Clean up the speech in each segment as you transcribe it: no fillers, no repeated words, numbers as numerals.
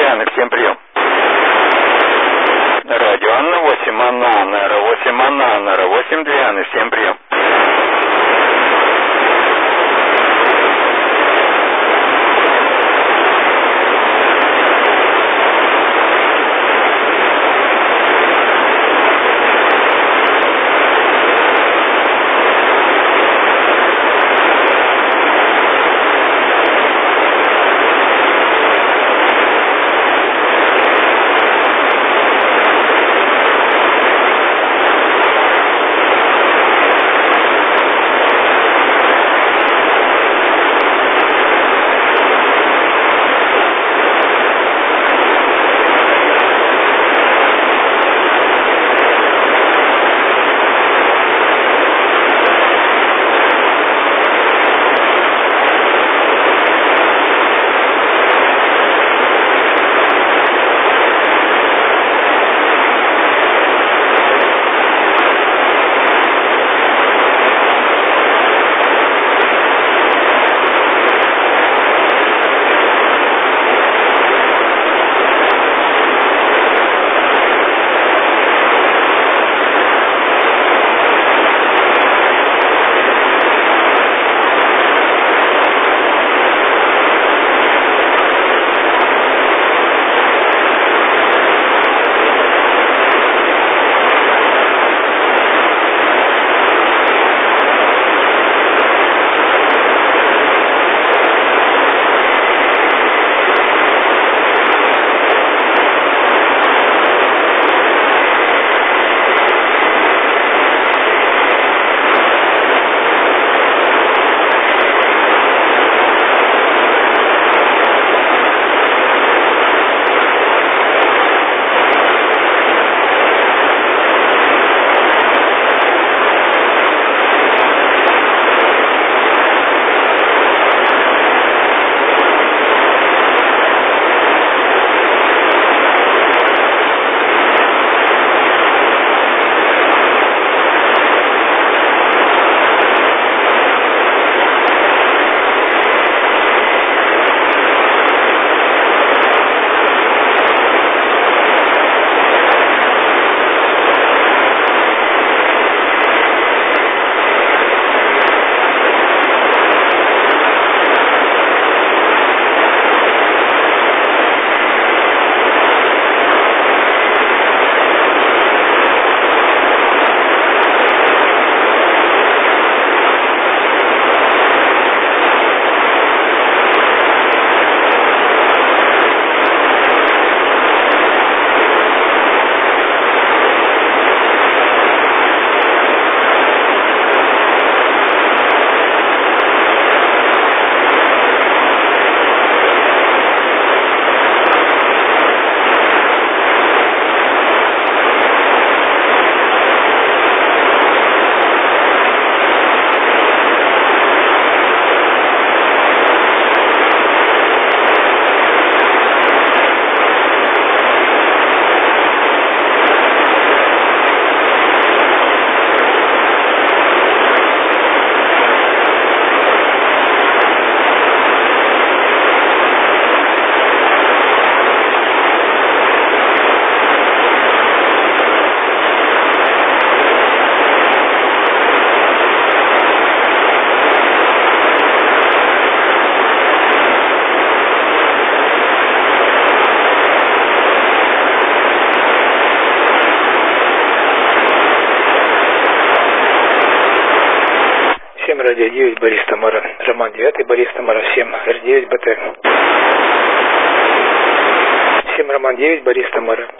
Дианы, всем прием. Радио Анна 8, Анна, 8, Анна, 8 Дианы, всем прием. Радио 9, Борис Тамара, Роман 9, Борис Тамара, 7, Р9, БТ. 7, Роман 9, Борис Тамара.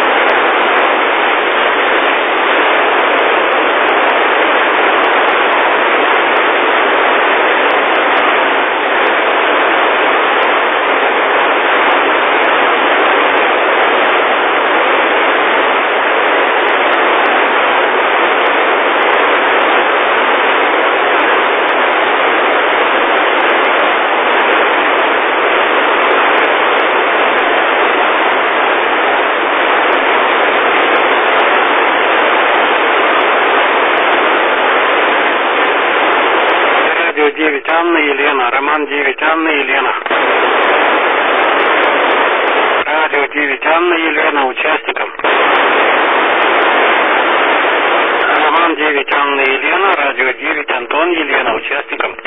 Радио 9, Анна, Елена. Роман 9, Анна, Елена. Радио 9 Анна Елена участникам. Роман 9 Анна Елена, радио 9 Антон Елена участникам.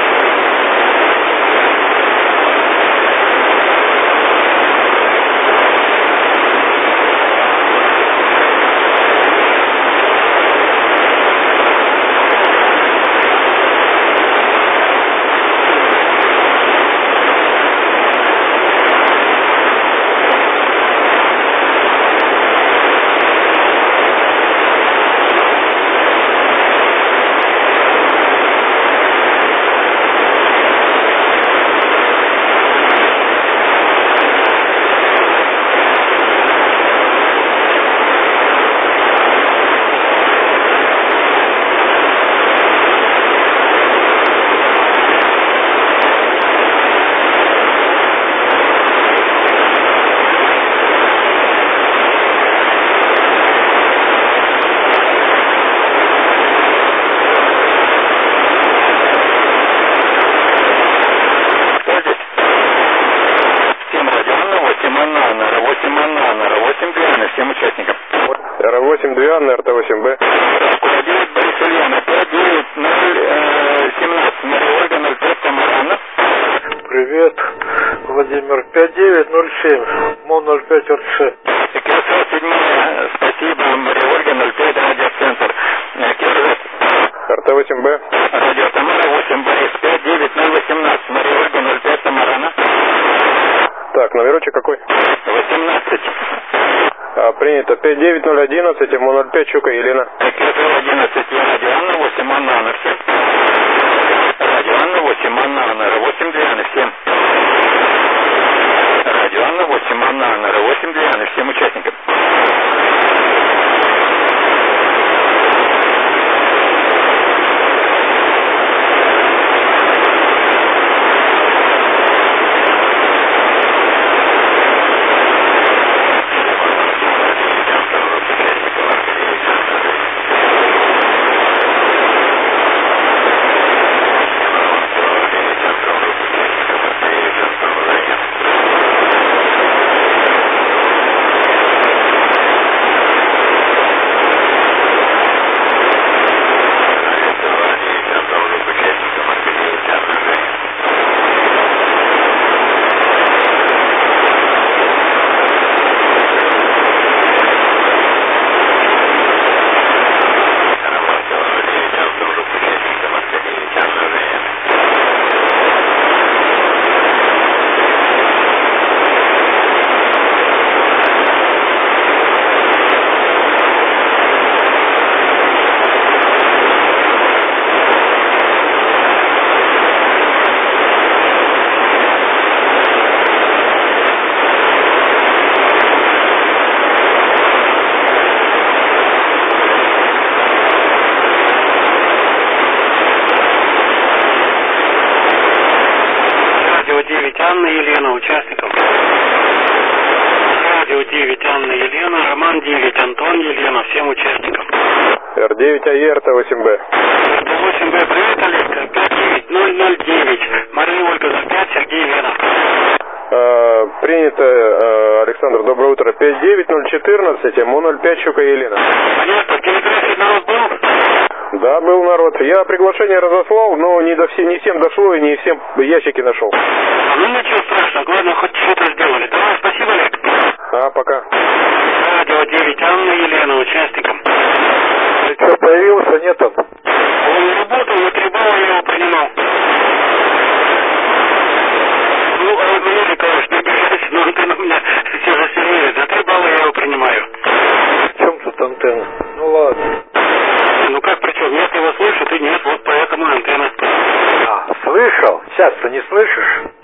Р8 Двианна, РТ8Б. 9 Борис Ульяна, 59017, Мария Ольга 05 Тамарана. Привет, Владимир, 5907, МОН 05 РЦ. Кирсо 7, спасибо, Мария Ольга 05, радиоцентр. Кирсо. РТ8Б. Радио Тамара 8, Борис 59018, Мария Ольга 05 Тамарана. Так, номерочек какой? 18. Принято. 59011, МО05, Щука Елена. 11, я радио Анна, 8 Анна Анна, всем. Радио Анна, 8 Анна Анна, 8 Дианы, всем. Радио Анна, 8 Анна Анна, 8 Дианы, всем участникам. Анна Елена участникам. Радио 9 Анна Елена, Роман 9 Антон Елена, всем участникам. Р9 АЕ, РТ8Б. РТ8Б, привет, Олег, 59009, Мария Ольга 05, Сергей Лена. Принято, Александр, доброе утро. 59014, МО05, Щука Елена. Понятно, в телеграфе народ был? Да, был народ. Я приглашение разослал, но не всем дошло и не всем ящики нашел. Ну ничего страшного, главное, хоть что-то сделали. Давай, спасибо, Олег. Пока. Радио 9 Анна Елена участникам. Ты что, появился, нет там? Он не работал, на 3 балла я его принимал. Ну, а вот мне, конечно, не обижайся, но антенна у меня все же сильнее. За 3 балла я его принимаю. В чем тут антенна? Ну ладно. Ну как причем? Я его слышу, ты нет, вот поэтому антенна. Слышал? Сейчас-то не слышишь?